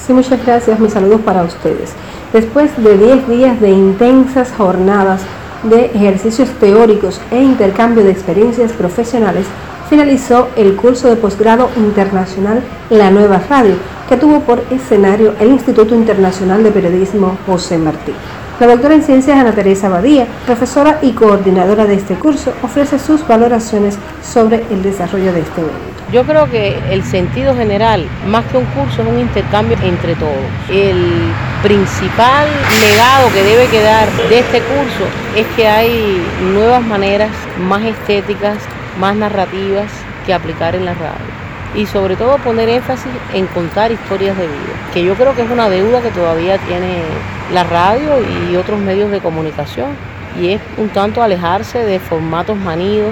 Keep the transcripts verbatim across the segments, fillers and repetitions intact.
Sí, muchas gracias. Mis saludos para ustedes. Después de diez días de intensas jornadas de ejercicios teóricos e intercambio de experiencias profesionales, finalizó el curso de posgrado internacional La Nueva Radio, que tuvo por escenario el Instituto Internacional de Periodismo José Martí. La doctora en Ciencias Ana Teresa Badía, profesora y coordinadora de este curso, ofrece sus valoraciones sobre el desarrollo de este evento. Yo creo que el sentido general, más que un curso, es un intercambio entre todos. El principal legado que debe quedar de este curso es que hay nuevas maneras, más estéticas, más narrativas que aplicar en la radio. Y sobre todo poner énfasis en contar historias de vida, que yo creo que es una deuda que todavía tiene la radio y otros medios de comunicación, y es un tanto alejarse de formatos manidos,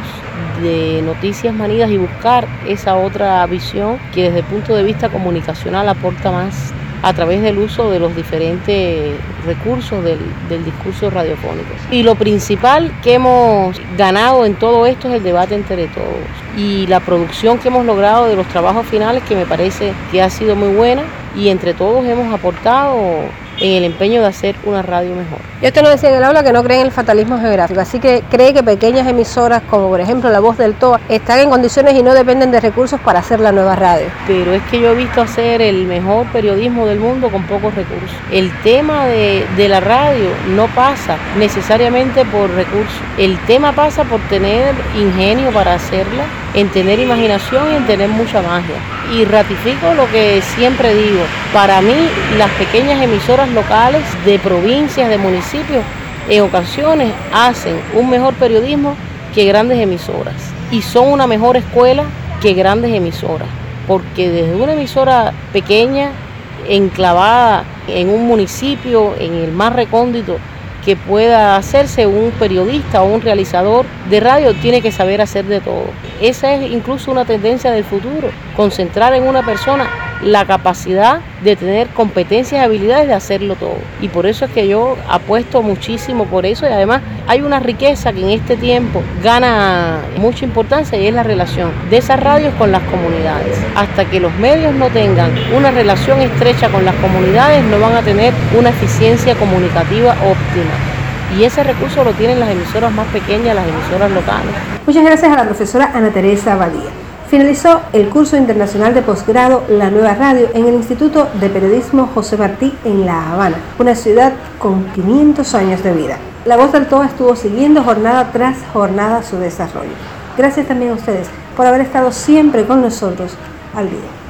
de noticias manidas y buscar esa otra visión que desde el punto de vista comunicacional aporta más a través del uso de los diferentes recursos del, del discurso radiofónico. Y lo principal que hemos ganado en todo esto es el debate entre todos y la producción que hemos logrado de los trabajos finales, que me parece que ha sido muy buena, y entre todos hemos aportado en el empeño de hacer una radio mejor. Y usted nos decía en el aula que no cree en el fatalismo geográfico, así que cree que pequeñas emisoras como por ejemplo La Voz del T O A están en condiciones y no dependen de recursos para hacer la nueva radio. Pero es que yo he visto hacer el mejor periodismo del mundo con pocos recursos. El tema de, de la radio no pasa necesariamente por recursos, el tema pasa por tener ingenio para hacerla, en tener imaginación y en tener mucha magia. Y ratifico lo que siempre digo, para mí las pequeñas emisoras locales de provincias, de municipios, en ocasiones hacen un mejor periodismo que grandes emisoras, y son una mejor escuela que grandes emisoras, porque desde una emisora pequeña, enclavada en un municipio, en el más recóndito que pueda hacerse, un periodista o un realizador de radio tiene que saber hacer de todo. Esa es incluso una tendencia del futuro, concentrar en una persona la capacidad de tener competencias y habilidades de hacerlo todo. Y por eso es que yo apuesto muchísimo por eso, y además hay una riqueza que en este tiempo gana mucha importancia, y es la relación de esas radios con las comunidades. Hasta que los medios no tengan una relación estrecha con las comunidades, no van a tener una eficiencia comunicativa óptima. Y ese recurso lo tienen las emisoras más pequeñas, las emisoras locales. Muchas gracias a la profesora Ana Teresa Badía. Finalizó el curso internacional de posgrado La Nueva Radio en el Instituto de Periodismo José Martí en La Habana, una ciudad con quinientos años de vida. La Voz del T O A estuvo siguiendo jornada tras jornada su desarrollo. Gracias también a ustedes por haber estado siempre con nosotros al día.